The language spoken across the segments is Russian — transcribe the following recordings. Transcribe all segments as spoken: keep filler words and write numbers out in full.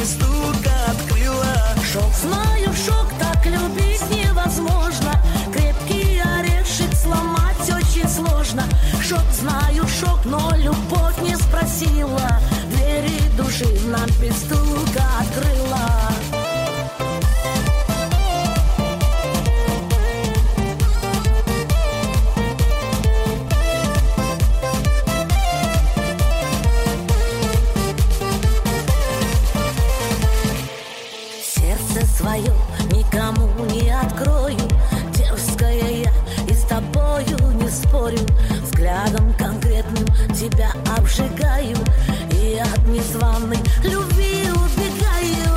без стука открыла. Шок, знаю, шок, так любить невозможно. Крепкий орешек сломать очень сложно. Шок, знаю, шок, но любовь не спросила. Двери души нам без стука открыла. Сердце свое никому не открою. Дерзкая я и с тобою не спорю. Взглядом конкретным тебя обжигаю и от незваной любви убегаю.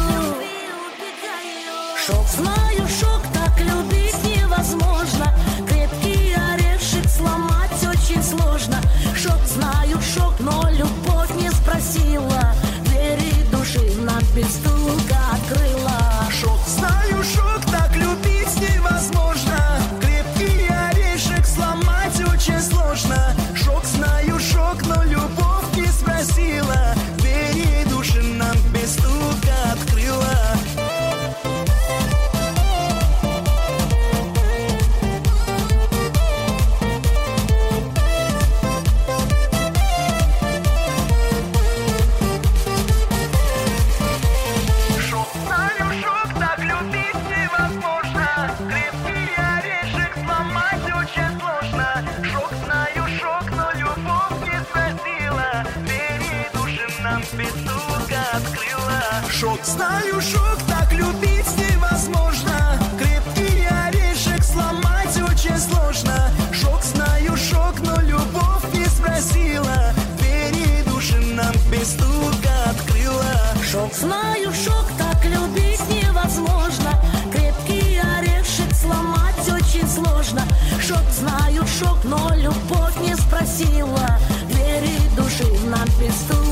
Шок, знаю, шок, так любить невозможно. Крепкий орешек сломать очень сложно. Шок, знаю, шок, но любовь не спросила. Двери души нам без стука открыла. Шок, знаю, шок, так любить невозможно. Крепкий орешек сломать очень сложно. Шок, знаю, шок, но любовь не спросила. Двери души нам без стука открыла. Шок, знаю, шок, так любить невозможно. Крепкий орешек сломать очень сложно. Шок, знаю, шок, но любовь не спросила. Двери души нам без стука открыла. Шок, знаю, шок, так любить невозможно. Крепкий орешек сломать очень сложно. Шок, знаю, шок, но любовь не спросила. Двери души нам без стука открыла. Шок, знаю, шок, так любить невозможно. Крепкий орешек сломать очень сложно. Шок, знаю, шок, но любовь не спросила. Двери души нам без стука